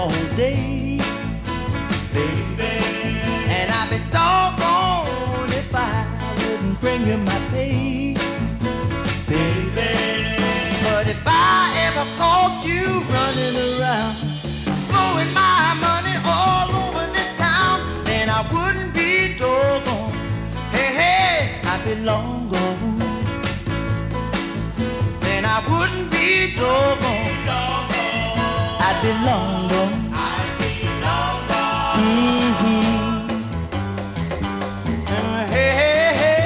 all day, baby. And I'd be doggone if I wouldn't bring you my pay, baby. But if I ever caught you running around, blowing my money all over this town, then I wouldn't be doggone. Hey, hey, I'd be long gone. Then I wouldn't be doggone. I'd be long gone. I'd be long gone. Hey, hey, hey.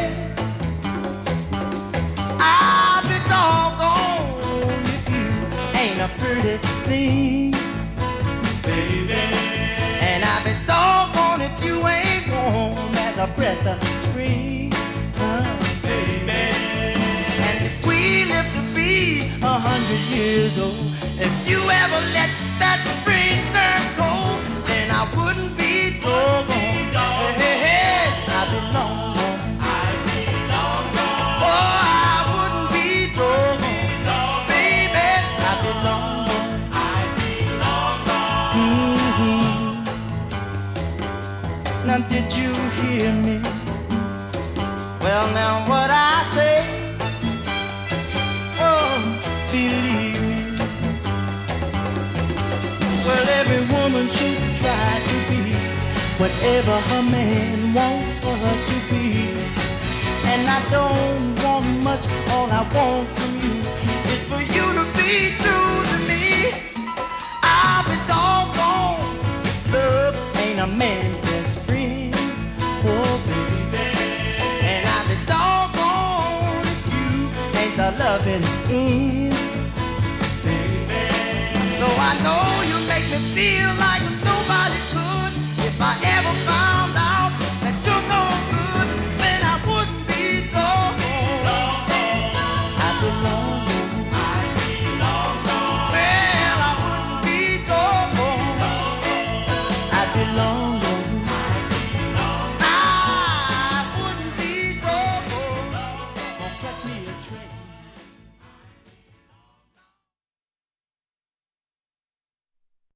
I'd be doggone if you ain't a pretty thing, baby. And I'd be doggone if you ain't warm as a breath of spring, baby. And if we live to be 100 years old, if you ever let that spring turn cold, then I wouldn't be doggone. Hey, hey, I'd be long gone. I'd be long gone. Oh, I wouldn't be doggone. Baby, I'd be long gone. I'd be long gone. Now did you hear me? Well, now what I say, oh, believe me. Well, every woman should try to be whatever her man wants for her to be. And I don't want much, all I want from you is for you to be true to me. I'll be doggone, love ain't a man's best friend, oh baby. And I'll be doggone if you ain't the loving end, baby. So I know you make me feel like nobody could if I ever find